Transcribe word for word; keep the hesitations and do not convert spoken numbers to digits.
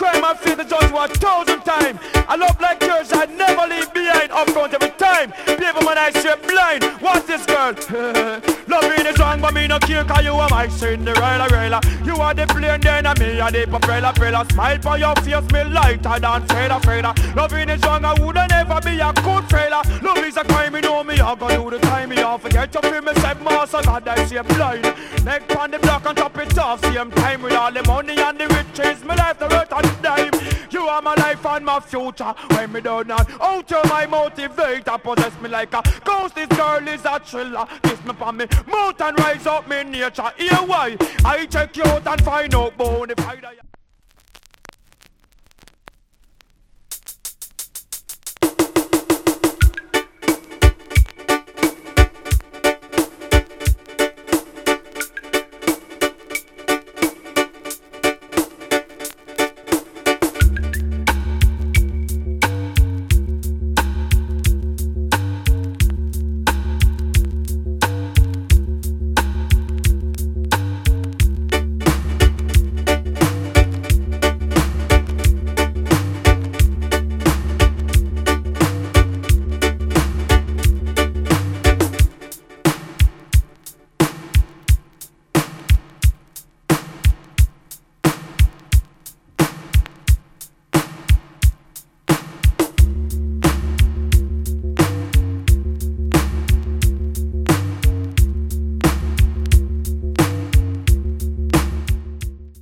crime I feel the judge one thousand times. I love like yours, I never leave behind. Up front every time. People man I straight blind. What's this girl? Loving is wrong, but me no care, cause you are my Cinderella, Rella. You are the plane, then and me are the propeller, fella. Smile for your face, me lighter than Freda, Freda. Loving is wrong, I woulda never be a good fella. Love is a crime, you know me, I gonna do the time, me off. Forget to feel me, said master, God, I see blind. Neck on the block and chop it off, same time with all the money and the riches. My life, the worth and the dime. You are my life and my future. When me down and out, you're my motivator. Possess me like a ghost, this girl is a thriller. Kiss me for me, mouth and rise up me nature. Here why? I check you out and find out bone if I die.